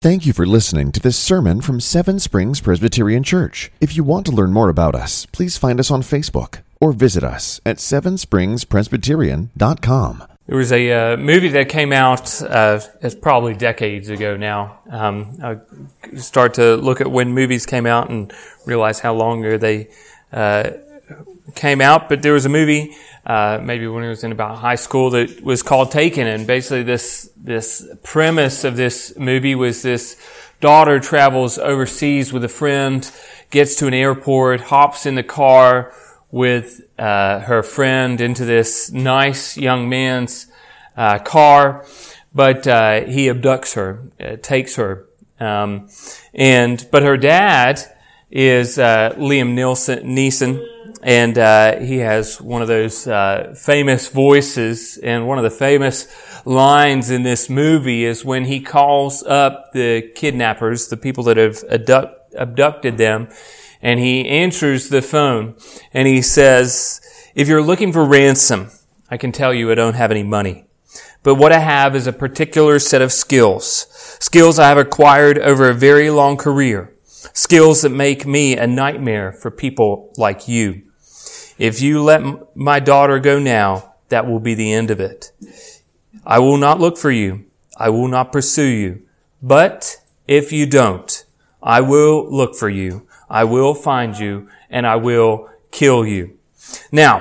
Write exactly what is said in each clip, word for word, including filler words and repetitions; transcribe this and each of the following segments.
Thank you for listening to this sermon from Seven Springs Presbyterian Church. If you want to learn more about us, please find us on Facebook or visit us at seven springs presbyterian dot com. There was a uh, movie that came out, uh, it's probably decades ago now. Um, I start to look at when movies came out and realize how long ago they uh, came out. But there was a movie, uh, maybe when I was in about high school, that was called Taken. And basically this this premise of this movie was this daughter travels overseas with a friend, gets to an airport, hops in the car with uh, her friend into this nice young man's uh, car, but uh, he abducts her, uh, takes her, um, and but her dad is uh, Liam Neeson, Neeson, and uh, he has one of those uh, famous voices, and one of the famous lines in this movie is when he calls up the kidnappers, the people that have abduct, abducted them. And he answers the phone and he says, "If you're looking for ransom, I can tell you I don't have any money. But what I have is a particular set of skills. Skills I have acquired over a very long career. Skills that make me a nightmare for people like you. If you let m- my daughter go now, that will be the end of it. I will not look for you. I will not pursue you. But if you don't, I will look for you. I will find you, and I will kill you." Now,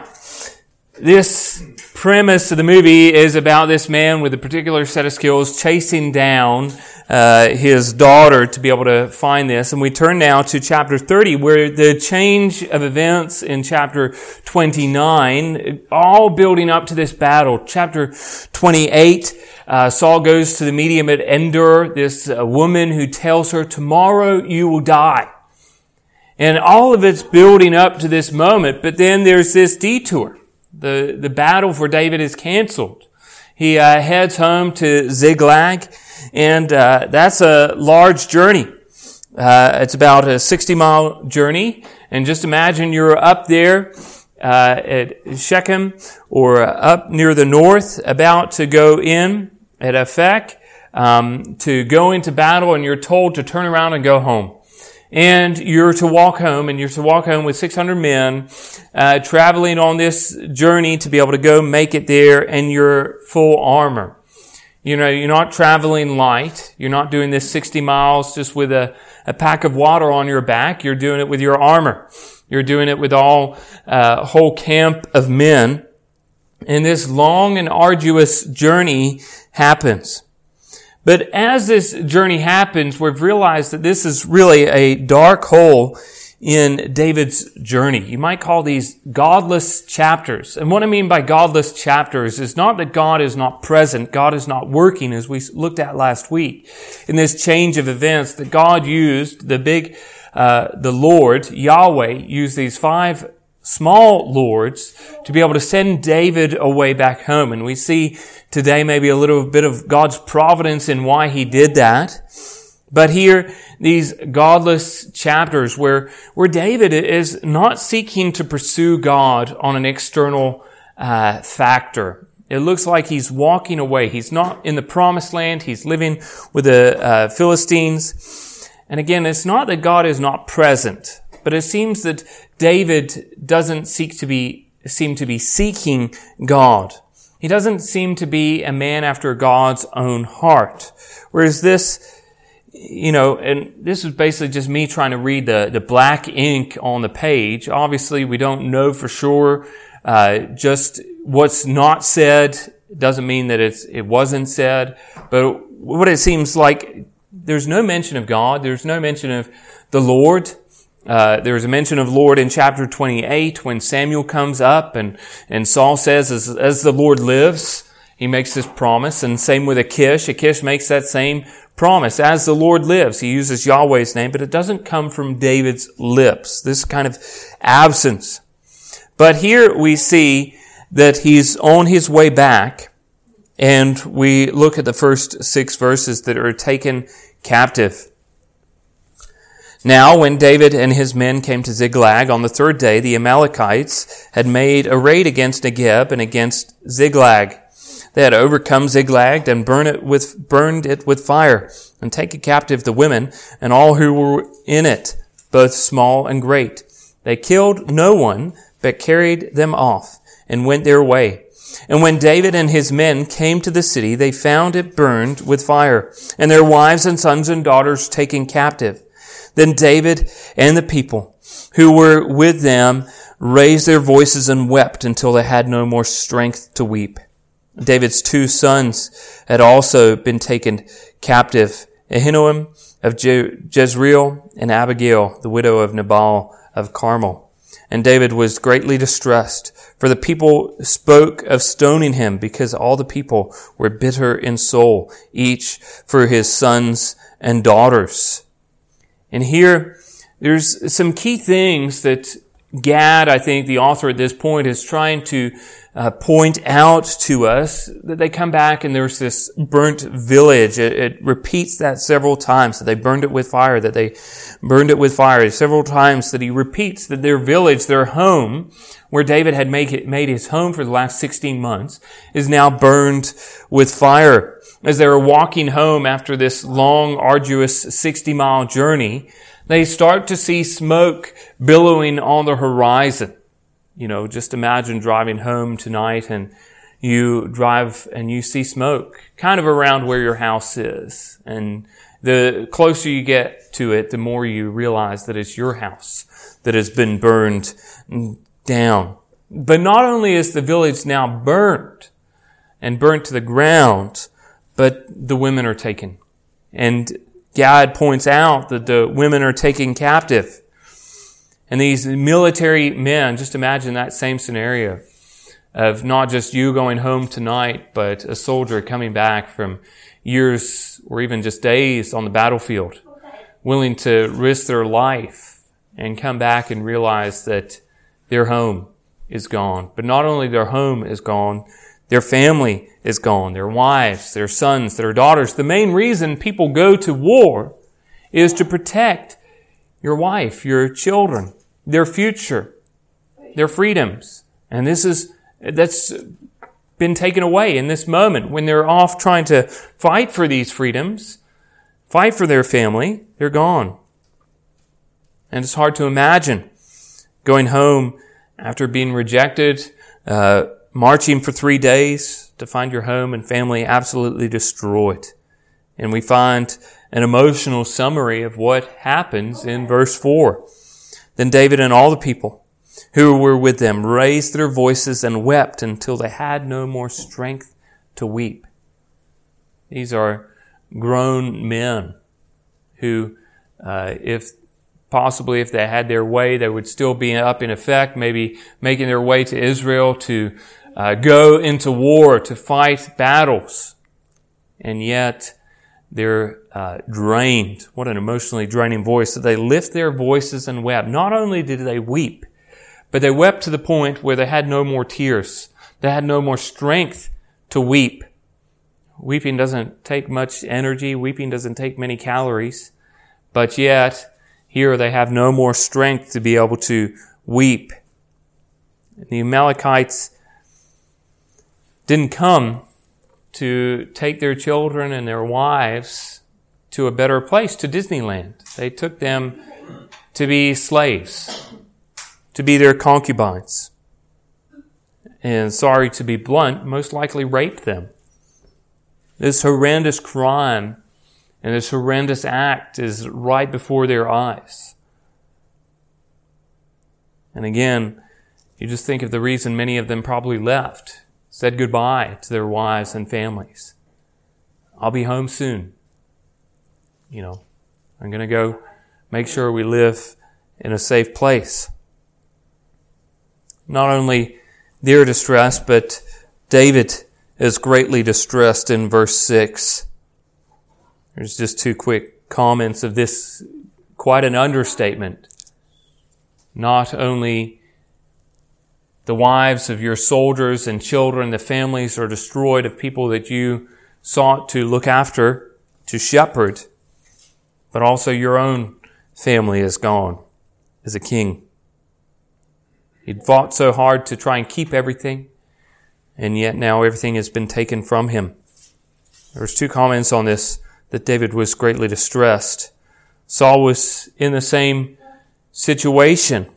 this premise of the movie is about this man with a particular set of skills chasing down uh, his daughter to be able to find this. And we turn now to chapter thirty, where the change of events in chapter twenty-nine, all building up to this battle. Chapter twenty-eight, uh, Saul goes to the medium at Endor, this uh, woman who tells her, "Tomorrow you will die." And all of it's building up to this moment, but then there's this detour. The the battle for David is canceled. He uh, heads home to Ziklag, and uh, that's a large journey. Uh, it's about a sixty-mile journey, and just imagine you're up there uh, at Shechem, or up near the north, about to go in at Aphek, um, to go into battle, and you're told to turn around and go home. And you're to walk home, and you're to walk home with six hundred men, uh, traveling on this journey to be able to go make it there in your full armor. You know, you're not traveling light. You're not doing this sixty miles just with a, a pack of water on your back. You're doing it with your armor. You're doing it with all, uh, whole camp of men. And this long and arduous journey happens. But as this journey happens, we've realized that this is really a dark hole in David's journey. You might call these godless chapters. And what I mean by godless chapters is not that God is not present, God is not working, as we looked at last week. In this change of events, that God used the big, uh, the Lord, Yahweh, used these five small lords to be able to send David away back home. And we see today maybe a little bit of God's providence in why he did that. But here, these godless chapters where, where David is not seeking to pursue God on an external uh, factor. It looks like he's walking away. He's not in the promised land. He's living with the uh, Philistines. And again, it's not that God is not present, but it seems that David doesn't seek to be, seem to be seeking God. He doesn't seem to be a man after God's own heart. Whereas this, you know, and this is basically just me trying to read the, the black ink on the page. Obviously, we don't know for sure, uh, just what's not said doesn't mean that it's, it wasn't said. But what it seems like, there's no mention of God. There's no mention of the Lord. Uh, there's a mention of Lord in chapter twenty-eight when Samuel comes up and, and Saul says, as, as the Lord lives, he makes this promise. And same with Achish. Achish makes that same promise. As the Lord lives, he uses Yahweh's name, but it doesn't come from David's lips. This kind of absence. But here we see that he's on his way back, and we look at the first six verses that are taken captive. Now, when David and his men came to Ziklag on the third day, the Amalekites had made a raid against Negeb and against Ziklag. They had overcome Ziklag and burned it with, burned it with fire, and taken captive the women and all who were in it, both small and great. They killed no one, but carried them off and went their way. And when David and his men came to the city, they found it burned with fire, and their wives and sons and daughters taken captive. Then David and the people who were with them raised their voices and wept until they had no more strength to weep. David's two sons had also been taken captive, Ahinoam of Je- Jezreel and Abigail, the widow of Nabal of Carmel. And David was greatly distressed, for the people spoke of stoning him, because all the people were bitter in soul, each for his sons and daughters. And here, there's some key things that Gad, I think the author at this point, is trying to uh, point out to us, that they come back and there's this burnt village. It, it repeats that several times, that they burned it with fire, that they burned it with fire. Several times that he repeats that their village, their home, where David had make it, made his home for the last sixteen months, is now burned with fire. As they were walking home after this long, arduous sixty-mile journey, they start to see smoke billowing on the horizon. You know, just imagine driving home tonight and you drive and you see smoke kind of around where your house is. And the closer you get to it, the more you realize that it's your house that has been burned down. But not only is the village now burned and burnt to the ground, but the women are taken. And Gad points out that the women are taken captive. And these military men, just imagine that same scenario of not just you going home tonight, but a soldier coming back from years or even just days on the battlefield, willing to risk their life and come back and realize that their home is gone. But not only their home is gone, their family is gone, their wives, their sons, their daughters. The main reason people go to war is to protect your wife, your children, their future, their freedoms. And this is, that's been taken away in this moment when they're off trying to fight for these freedoms, fight for their family, they're gone. And it's hard to imagine going home after being rejected, uh, marching for three days to find your home and family absolutely destroyed. And we find an emotional summary of what happens in verse four. Then David and all the people who were with them raised their voices and wept until they had no more strength to weep. These are grown men who, uh, if possibly if they had their way, they would still be up in effect, maybe making their way to Israel to uh, go into war, to fight battles. And yet they're uh, drained. What an emotionally draining voice. So they lift their voices and wept. Not only did they weep, but they wept to the point where they had no more tears. They had no more strength to weep. Weeping doesn't take much energy. Weeping doesn't take many calories. But yet, here they have no more strength to be able to weep. The Amalekites didn't come to take their children and their wives to a better place, to Disneyland. They took them to be slaves, to be their concubines. And sorry to be blunt, most likely raped them. This horrendous crime and this horrendous act is right before their eyes. And again, you just think of the reason many of them probably left, said goodbye to their wives and families. I'll be home soon. You know, I'm going to go make sure we live in a safe place. Not only their distress, but David is greatly distressed in verse six. There's just two quick comments of this, quite an understatement. Not only the wives of your soldiers and children, the families are destroyed of people that you sought to look after, to shepherd, but also your own family is gone as a king. He'd fought so hard to try and keep everything. and yet now everything has been taken from him. There's two comments on this, that David was greatly distressed. Saul was in the same situation.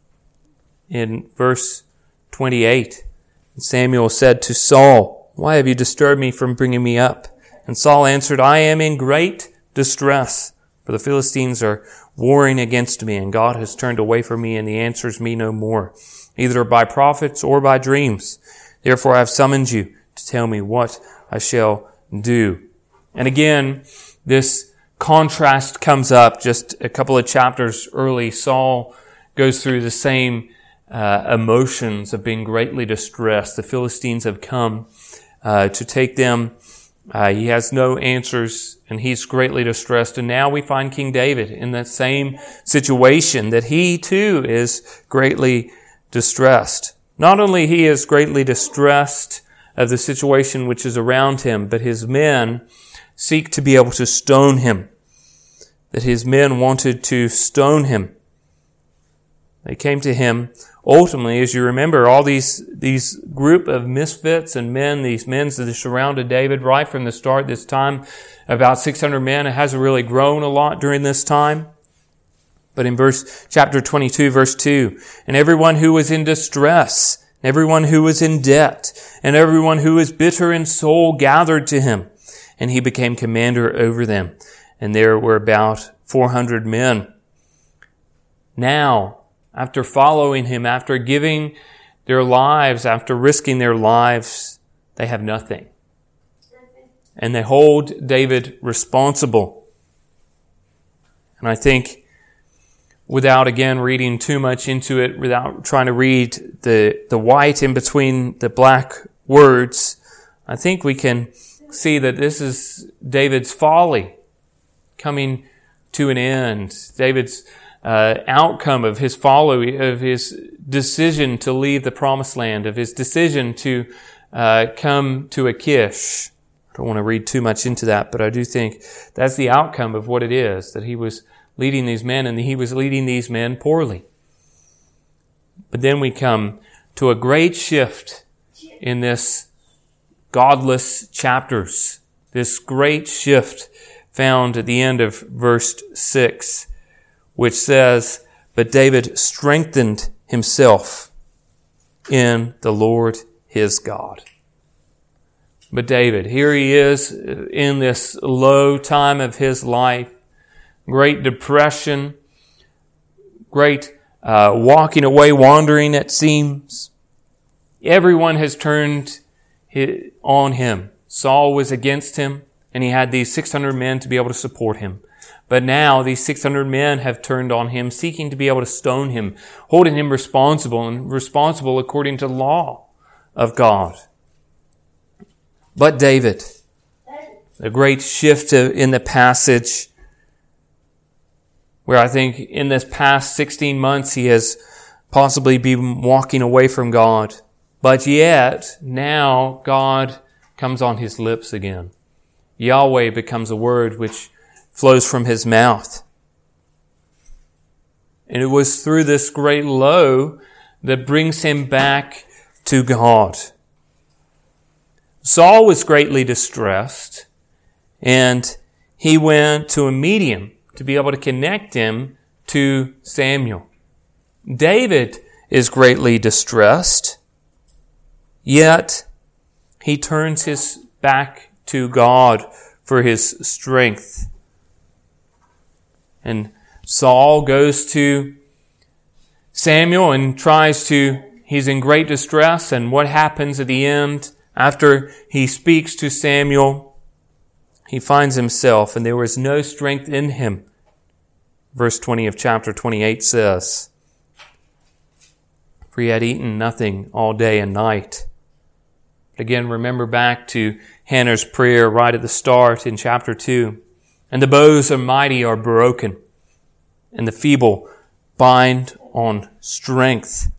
In verse twenty-eight, Samuel said to Saul, "Why have you disturbed me from bringing me up?" And Saul answered, "I am in great distress, for the Philistines are warring against me, and God has turned away from me, and he answers me no more, either by prophets or by dreams. Therefore I have summoned you to tell me what I shall do." And again, this contrast comes up just a couple of chapters early. Saul goes through the same uh, emotions of being greatly distressed. The Philistines have come uh, to take them. Uh, he has no answers, and he's greatly distressed. And now we find King David in that same situation, that he too is greatly distressed. Not only he is greatly distressed of the situation which is around him, but his men seek to be able to stone him. That his men wanted to stone him. They came to him. Ultimately, as you remember, all these these group of misfits and men, these men that surrounded David right from the start, this time, about six hundred men. It hasn't really grown a lot during this time. But in verse chapter twenty-two, verse two, "And everyone who was in distress, everyone who was in debt, and everyone who was bitter in soul gathered to him, and he became commander over them. And there were about four hundred men." Now, after following him, after giving their lives, after risking their lives, they have nothing. And they hold David responsible. And I think, without again reading too much into it, without trying to read the, the white in between the black words, I think we can see that this is David's folly coming to an end. David's uh, outcome of his folly, of his decision to leave the promised land, of his decision to uh, come to Achish. I don't want to read too much into that, but I do think that's the outcome of what it is, that he was leading these men, and he was leading these men poorly. But then we come to a great shift in this godless chapters, this great shift found at the end of verse six, which says, "But David strengthened himself in the Lord his God." But David, here he is in this low time of his life, great depression, great uh, walking away, wandering it seems. Everyone has turned on him. Saul was against him, and he had these six hundred men to be able to support him. But now these six hundred men have turned on him, seeking to be able to stone him, holding him responsible, and responsible according to the law of God. But David, a great shift in the passage, where I think in this past sixteen months he has possibly been walking away from God. But yet, now God comes on his lips again. Yahweh becomes a word which flows from his mouth. And it was through this great low that brings him back to God. Saul was greatly distressed, and he went to a medium to be able to connect him to Samuel. David is greatly distressed, yet he turns his back to God for his strength. And Saul goes to Samuel and tries to, he's in great distress, and what happens at the end? After he speaks to Samuel, he finds himself, and there was no strength in him. Verse twenty of chapter twenty-eight says, "For he had eaten nothing all day and night." Again, remember back to Hannah's prayer right at the start in chapter two. "And the bows of mighty are broken, and the feeble bind on strength."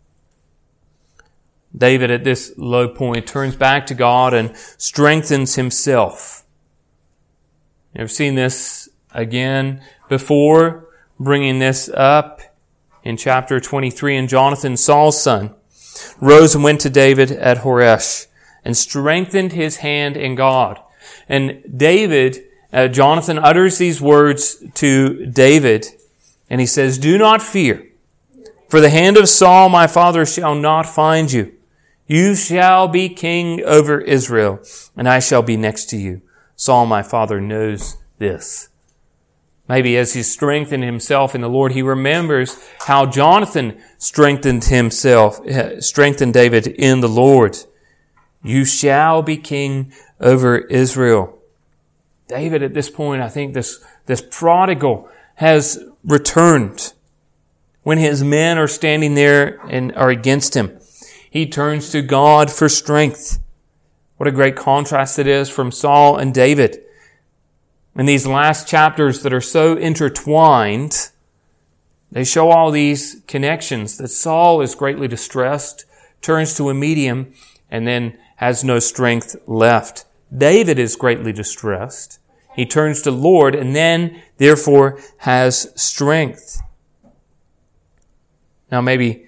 David at this low point turns back to God and strengthens himself. You've seen this again before, bringing this up in chapter twenty-three. "And Jonathan, Saul's son, rose and went to David at Horesh, and strengthened his hand in God. And David, uh, Jonathan utters these words to David, and he says, "Do not fear, for the hand of Saul my father shall not find you. You shall be king over Israel, and I shall be next to you. Saul my father knows this." Maybe as he strengthened himself in the Lord, he remembers how Jonathan strengthened himself, strengthened David in the Lord. You shall be king over Israel. David, at this point, I think this, this prodigal has returned. When his men are standing there and are against him, he turns to God for strength. What a great contrast it is from Saul and David. In these last chapters that are so intertwined, they show all these connections, that Saul is greatly distressed, turns to a medium, and then has no strength left. David is greatly distressed. He turns to the Lord, and then, therefore, has strength. Now, maybe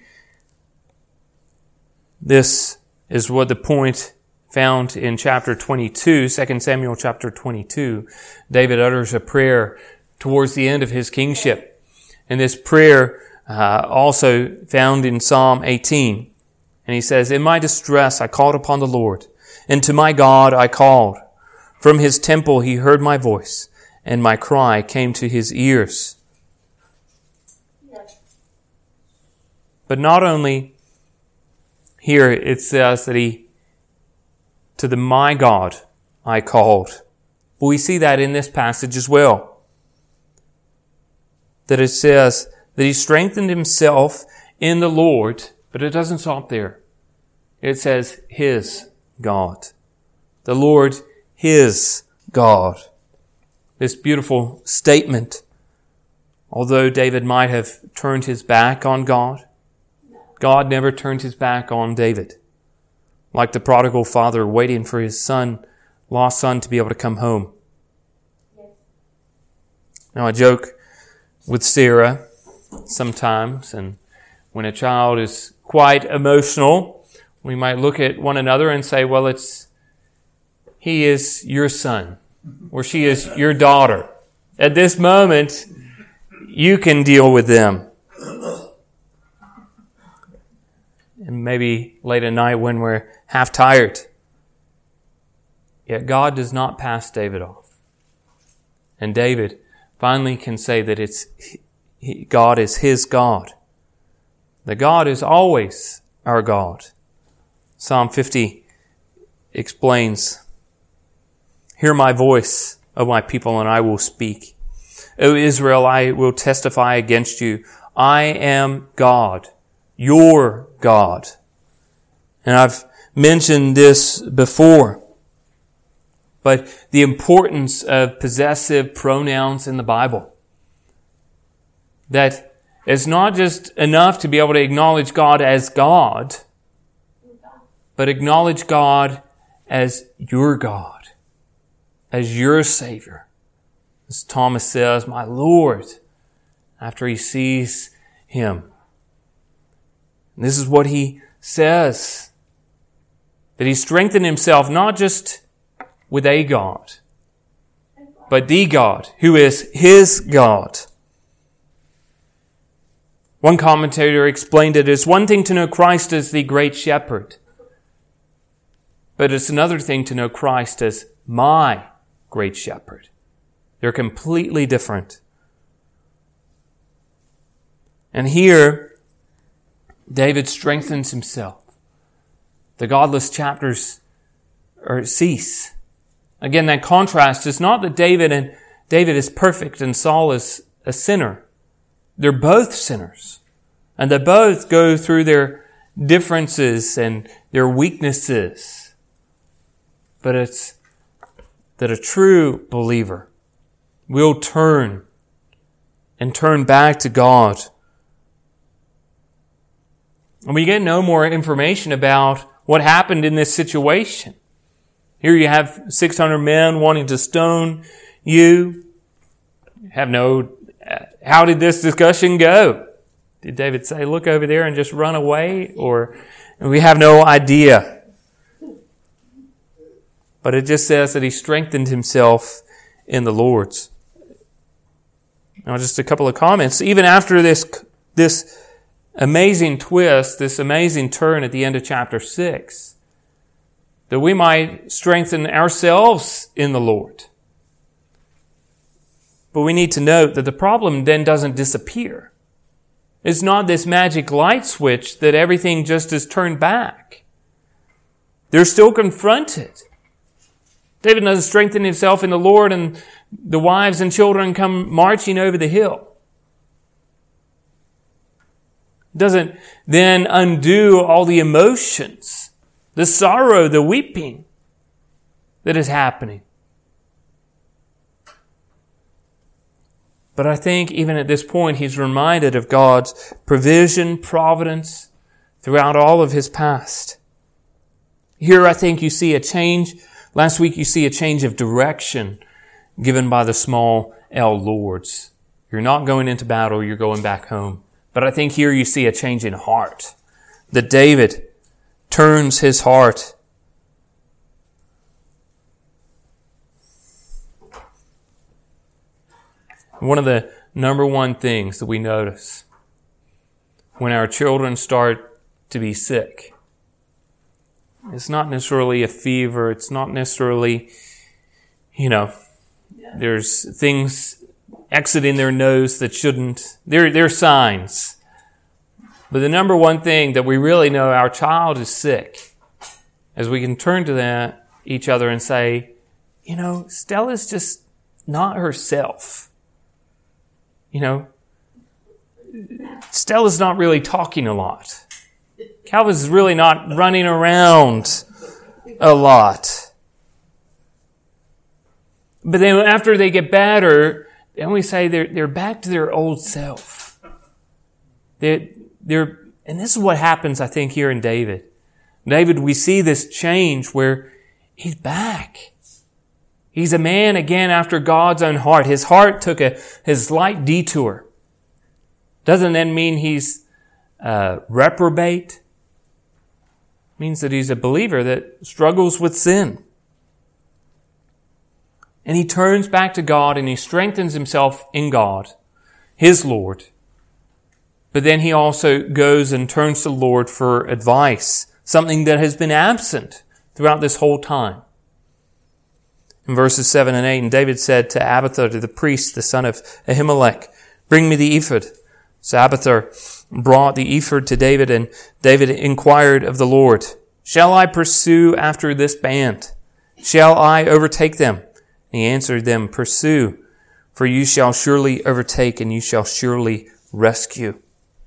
this is what the point found in chapter twenty-two, Second Samuel chapter twenty-two. David utters a prayer towards the end of his kingship. And this prayer uh, also found in Psalm eighteen. And he says, "In my distress I called upon the Lord, and to my God I called. From his temple he heard my voice, and my cry came to his ears." But not only here it says that he To the my God I called. But we see that in this passage as well. That it says that he strengthened himself in the Lord, but it doesn't stop there. It says his God. The Lord, his God. This beautiful statement. Although David might have turned his back on God, God never turned his back on David. Like the prodigal father waiting for his son, lost son, to be able to come home. Now, I joke with Sarah sometimes, and when a child is quite emotional, we might look at one another and say, well, it's, he is your son, or she is your daughter. At this moment, you can deal with them. And maybe late at night when we're half tired. Yet God does not pass David off. And David finally can say that it's he, God is his God. That God is always our God. Psalm fifty explains, "Hear my voice, O my people, and I will speak. O Israel, I will testify against you. I am God, your God." And I've mentioned this before, but the importance of possessive pronouns in the Bible. That it's not just enough to be able to acknowledge God as God, but acknowledge God as your God, as your Savior. As Thomas says, "My Lord," after he sees him. And this is what he says, that he strengthened himself not just with a God, but the God, who is his God. One commentator explained it as one thing to know Christ as the great shepherd, but it's another thing to know Christ as my great shepherd. They're completely different. And here, David strengthens himself. The godless chapters are, cease. Again, that contrast is not that David and David is perfect and Saul is a sinner. They're both sinners. And they both go through their differences and their weaknesses. But it's that a true believer will turn and turn back to God. And we get no more information about what happened in this situation. Here you have six hundred men wanting to stone you. You have no, how did this discussion go? Did David say, look over there and just run away? Or we have no idea. but it just says that he strengthened himself in the Lord's. Now, just a couple of comments. Even after this, this amazing twist, this amazing turn at the end of chapter six, that we might strengthen ourselves in the Lord. But we need to note that the problem then doesn't disappear. It's not this magic light switch that everything just is turned back. They're still confronted. David doesn't strengthen himself in the Lord and the wives and children come marching over the hill. Doesn't then undo all the emotions, the sorrow, the weeping that is happening. But I think even at this point, he's reminded of God's provision, providence throughout all of his past. Here, I think you see a change. Last week, you see a change of direction given by the small L lords. You're not going into battle, you're going back home. But I think here you see a change in heart. That David turns his heart. One of the number one things that we notice when our children start to be sick, it's not necessarily a fever, it's not necessarily, you know, there's things exiting their nose that shouldn't. They're, they're signs. But the number one thing that we really know our child is sick, is we can turn to that, each other and say, you know, Stella's just not herself. You know, Stella's not really talking a lot. Calvin's really not running around a lot. But then after they get better, then we say they're they're back to their old self. They're, they're, and this is what happens, I think, here in David. David, we see this change where he's back. He's a man again after God's own heart. His heart took a his slight detour. Doesn't then mean he's uh, reprobate. It means that he's a believer that struggles with sin. And he turns back to God and he strengthens himself in God, his Lord. But then he also goes and turns to the Lord for advice, something that has been absent throughout this whole time. In verses seven and eight, and David said to Abiathar, to the priest, the son of Ahimelech, bring me the ephod. So Abiathar brought the ephod to David, and David inquired of the Lord, shall I pursue after this band? Shall I overtake them? And he answered them, pursue, for you shall surely overtake, and you shall surely rescue.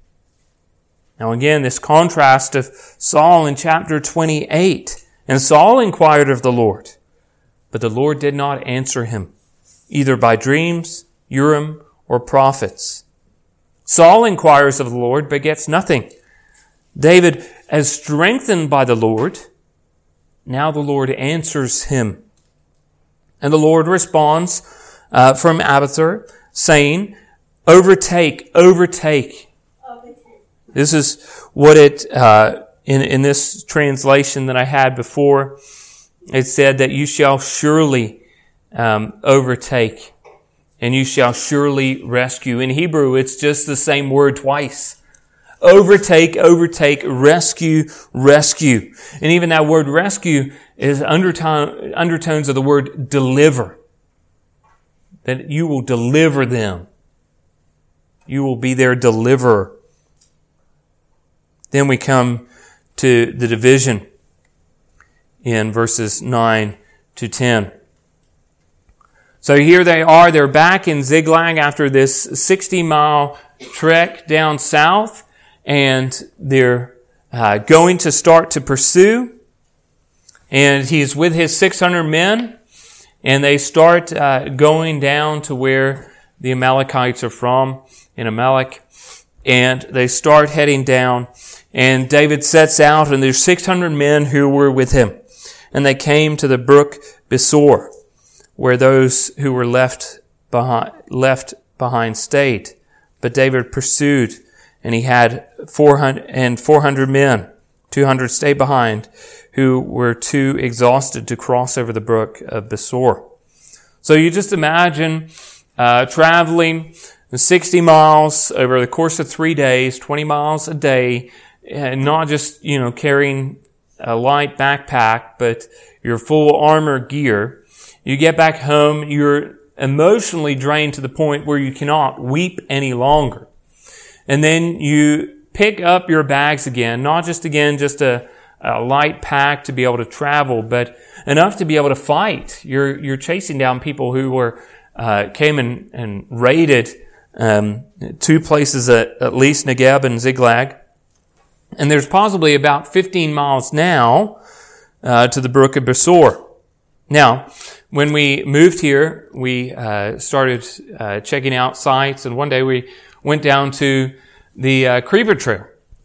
Now again, this contrast of Saul in chapter twenty-eight. And Saul inquired of the Lord, but the Lord did not answer him, either by dreams, Urim, or prophets. Saul inquires of the Lord, but gets nothing. David, as strengthened by the Lord, now the Lord answers him. And the Lord responds uh, from Abiathar, saying, overtake, overtake. overtake. This is what it, uh, in, in this translation that I had before, it said that you shall surely um, overtake and you shall surely rescue. In Hebrew, it's just the same word twice. Overtake, overtake, rescue, rescue. And even that word rescue is undertone, undertones of the word deliver. That you will deliver them. You will be their deliverer. Then we come to the division in verses nine to ten. So here they are, they're back in Ziklag after this sixty mile trek down south, and they're uh, going to start to pursue. And he's with his six hundred men, and they start uh, going down to where the Amalekites are from, in Amalek, and they start heading down. And David sets out, and there's six hundred men who were with him. And they came to the brook Besor, where those who were left behind, left behind stayed. But David pursued, and he had four hundred, and four hundred men two hundred stayed behind, who were too exhausted to cross over the brook of Besor. So you just imagine uh, traveling sixty miles over the course of three days, twenty miles a day, and not just, you know, carrying a light backpack, but your full armor gear. You get back home, you're emotionally drained to the point where you cannot weep any longer. And then you pick up your bags again, not just again, just a, a light pack to be able to travel, but enough to be able to fight. You're, you're chasing down people who were, uh, came and, and raided, um, two places at, at least, Negeb and Ziklag. And there's possibly about fifteen miles now, uh, to the brook of Besor. Now, when we moved here, we, uh, started, uh, checking out sites, and one day we went down to the, uh, Creeper Trail.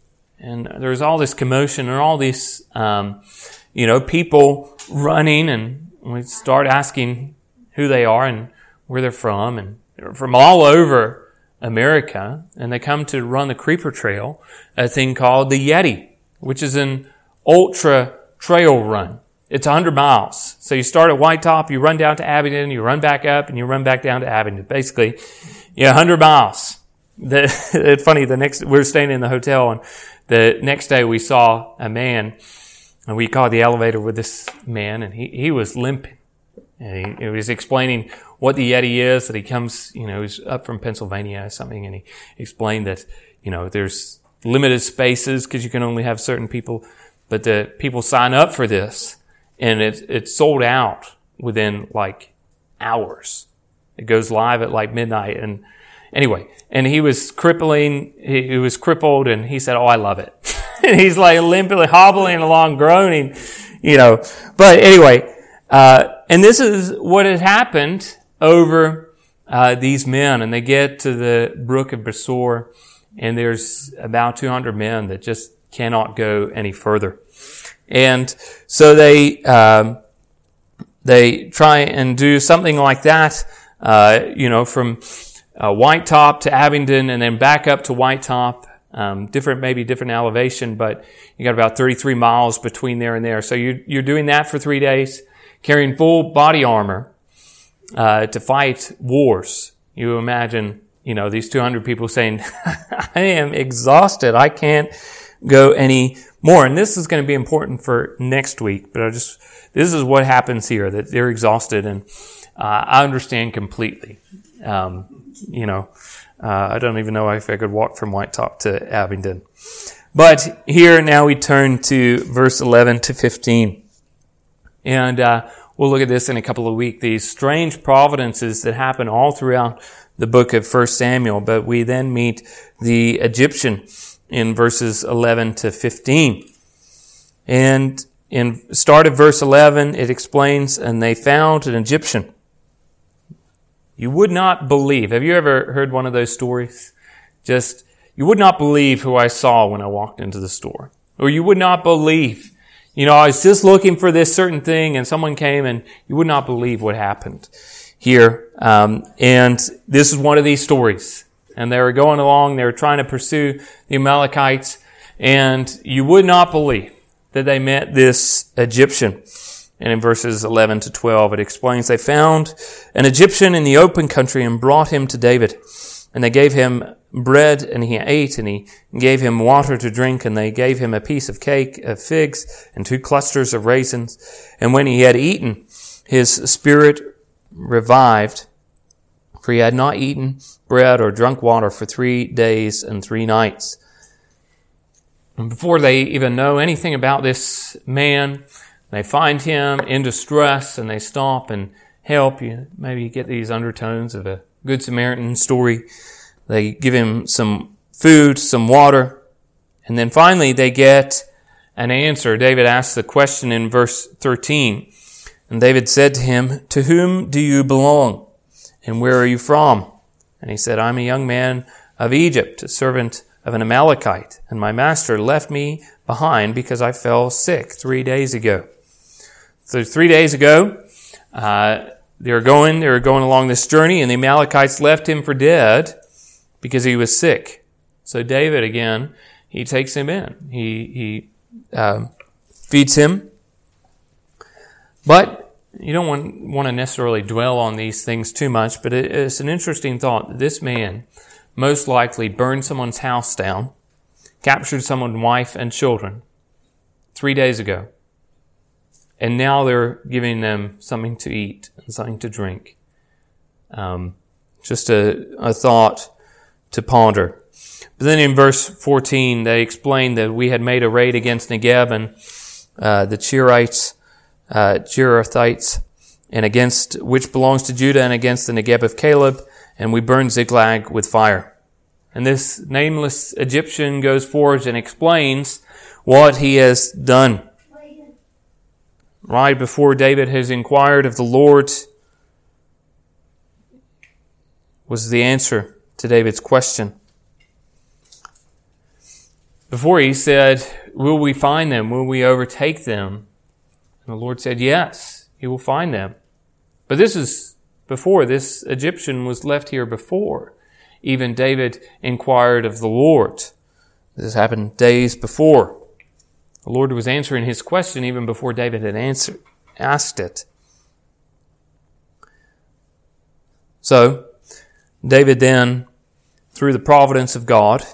And there was all this commotion and all these, um, you know, people running, and we start asking who they are and where they're from, and they're from all over America, and they come to run the Creeper Trail, a thing called the Yeti, which is an ultra trail run. It's one hundred miles. So you start at White Top, you run down to Abingdon, you run back up, and you run back down to Abingdon. Basically, yeah, one hundred miles. The, it's funny, the next, we were staying in the hotel, and the next day we saw a man, and we called the elevator with this man, and he, he was limping. And he, he was explaining what the Yeti is, that he comes, you know, he's up from Pennsylvania or something, and he explained that, you know, there's limited spaces because you can only have certain people, but the people sign up for this, and it, it's sold out within like hours. It goes live at like midnight, and anyway, and he was crippling, he, he was crippled, and he said, "Oh, I love it." And he's like limping, hobbling along, groaning, you know, but anyway, uh, and this is what had happened over uh, these men, and they get to the brook of Besor, and there's about two hundred men that just cannot go any further. And so they um, they try and do something like that, uh, you know, from uh, White Top to Abingdon, and then back up to White Top. Um, different, maybe different elevation, but you got about thirty-three miles between there and there. So you're you're doing that for three days, carrying full body armor uh, to fight wars. You imagine, you know, these two hundred people saying, "I am exhausted. I can't go any more." And this is going to be important for next week, but I just, this is what happens here, that they're exhausted, and uh, I understand completely. Um, you know, uh, I don't even know if I could walk from White Top to Abingdon. But here now we turn to verse eleven to fifteen. And uh, we'll look at this in a couple of weeks. These strange providences that happen all throughout the book of First Samuel. But we then meet the Egyptian in verses eleven to fifteen. And in start of verse eleven, it explains, "And they found an Egyptian." You would not believe. Have you ever heard one of those stories? Just, you would not believe who I saw when I walked into the store. Or you would not believe, you know, I was just looking for this certain thing and someone came, and you would not believe what happened here. Um, and this is one of these stories. And they were going along, they were trying to pursue the Amalekites, and you would not believe that they met this Egyptian. And in verses eleven to twelve, it explains, "They found an Egyptian in the open country and brought him to David. And they gave him bread, and he ate, and he gave him water to drink, and they gave him a piece of cake of figs and two clusters of raisins. And when he had eaten, his spirit revived, for he had not eaten bread or drunk water for three days and three nights." And before they even know anything about this man, they find him in distress, and they stop and help. You maybe get these undertones of a Good Samaritan story. They give him some food, some water, and then finally they get an answer. David asks the question in verse thirteen. "And David said to him, 'To whom do you belong, and where are you from?' And he said, 'I'm a young man of Egypt, a servant of an Amalekite, and my master left me behind because I fell sick three days ago.'" So three days ago, uh, they were going, they were going along this journey, and the Amalekites left him for dead because he was sick. So David, again, he takes him in. He, he uh, feeds him. But you don't want, want to necessarily dwell on these things too much, but it, it's an interesting thought. This man most likely burned someone's house down, captured someone's wife and children three days ago, and now they're giving them something to eat and something to drink. Um, just a, a thought to ponder. But then in verse fourteen, they explain that we had made a raid against Negeb and uh, the Cheerites, uh, Cherethites, and against which belongs to Judah, and against the Negeb of Caleb, and we burned Ziklag with fire. And this nameless Egyptian goes forward and explains what he has done. Right before David has inquired of the Lord was the answer to David's question. Before he said, will we find them? Will we overtake them? And the Lord said, yes, he will find them. But this is before. This Egyptian was left here before even David inquired of the Lord. This happened days before. The Lord was answering his question even before David had answered, asked it. So, David then, through the providence of God,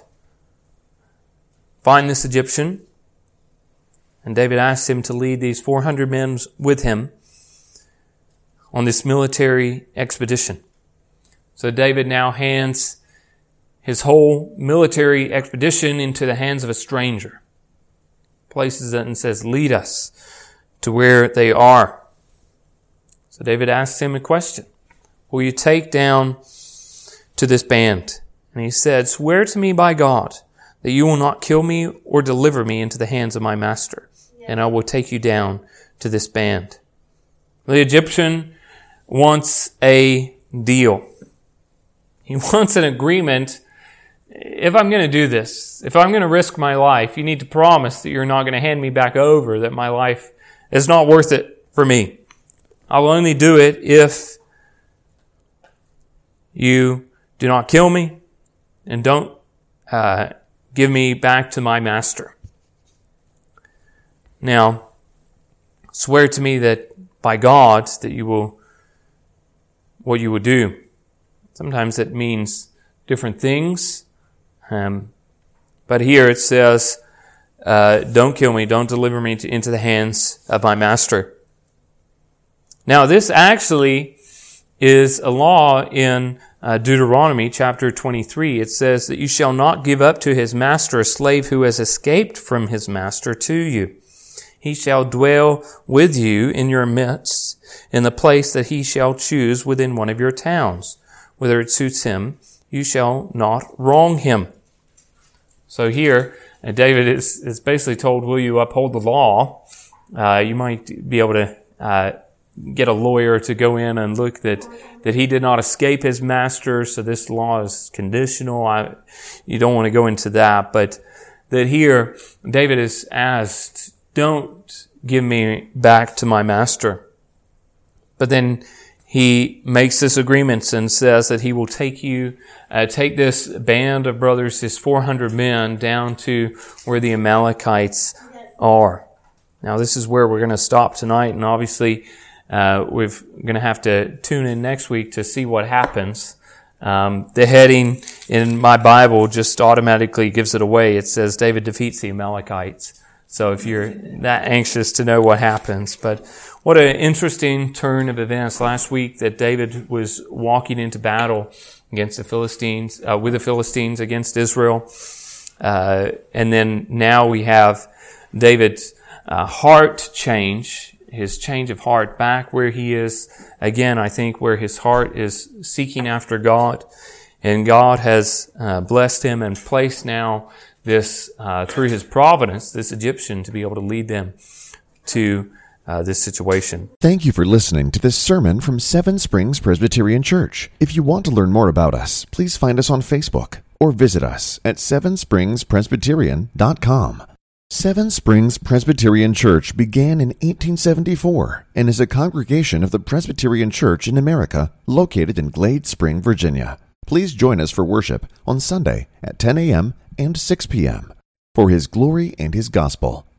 find this Egyptian, and David asks him to lead these four hundred men with him on this military expedition. So David now hands his whole military expedition into the hands of a stranger, places it and says, lead us to where they are. So David asks him a question. Will you take down to this band? And he said, swear to me by God that you will not kill me or deliver me into the hands of my master, and I will take you down to this band. The Egyptian wants a deal. He wants an agreement. If I'm going to do this, if I'm going to risk my life, you need to promise that you're not going to hand me back over, that my life is not worth it for me. I will only do it if you do not kill me and don't uh, give me back to my master. Now, swear to me that by God that you will, what you will do. Sometimes it means different things. Um, but here it says, uh, don't kill me, don't deliver me to, into the hands of my master. Now, this actually is a law in uh, Deuteronomy chapter twenty-three. It says that you shall not give up to his master a slave who has escaped from his master to you. He shall dwell with you in your midst, in the place that he shall choose within one of your towns. Whether it suits him, you shall not wrong him. So here, uh, David is, is basically told, will you uphold the law? Uh, you might be able to uh, get a lawyer to go in and look that, that he did not escape his master, so this law is conditional. I, you don't want to go into that, but that here, David is asked, don't give me back to my master. But then he makes this agreement and says that he will take you, uh, take this band of brothers, this four hundred men, down to where the Amalekites are. Now, this is where we're going to stop tonight, and obviously, uh, we're going to have to tune in next week to see what happens. Um, the heading in my Bible just automatically gives it away. It says David defeats the Amalekites. So if you're that anxious to know what happens, but what an interesting turn of events last week that David was walking into battle against the Philistines, uh, with the Philistines against Israel. Uh, and then now we have David's uh, heart change, his change of heart back where he is, again, I think where his heart is seeking after God. And God has uh, blessed him and placed now this, uh, through his providence, this Egyptian to be able to lead them to uh, this situation. Thank you for listening to this sermon from Seven Springs Presbyterian Church. If you want to learn more about us, please find us on Facebook or visit us at seven springs presbyterian dot com. Seven Springs Presbyterian Church began in eighteen seventy-four and is a congregation of the Presbyterian Church in America located in Glade Spring, Virginia. Please join us for worship on Sunday at ten a.m. and six p.m. for His glory and His gospel.